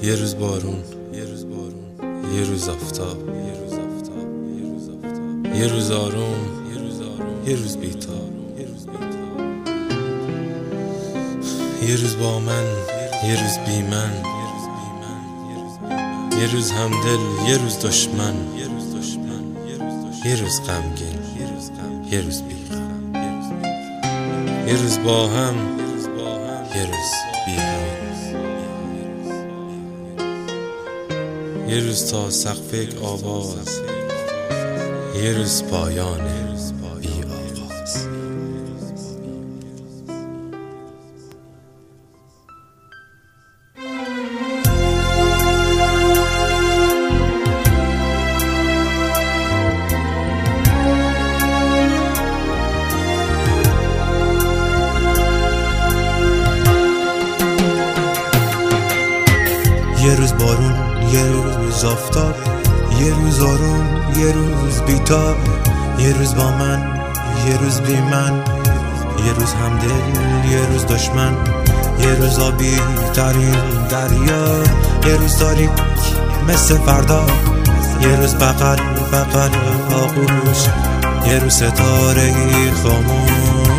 یه روز بارون، یه روز آفتاب، یه روز آروم، یه روز بی‌تاب، یه روز با من، یه روز بی من، یه روز همدل، یه روز دشمن، یه روز غمگین، یه روز بی‌غم، یه روز با هم، یه روز بی هم، یه روز تا سقف یک آواز، یه روز پایان بی آغاز. یه روز بارون، یه روز آفتاب، یه روز آروم، یه روز بی‌تاب، یه روز با من، یه روز بی من، یه روز همدل، یه روز دشمن، یه روز آبی ترین دریا، یه روز تاریک مثل فردا، یه روز بغل آغوش، یه روز ستاره خاموش،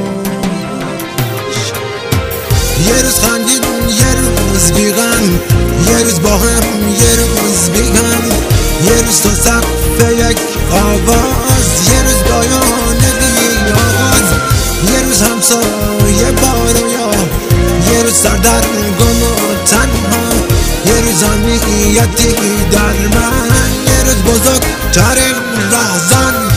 یه روز خندید، یه روز بی‌غم، یه روز با هم، یه روز بی هم، یه روز تا سقف یک آواز، یه روز پایان بی آغاز، یه روز همسایه با رویا، یه روز سردرگم و تنها، یه روز امنیتی در من، یه روز بزرگترین رهزن.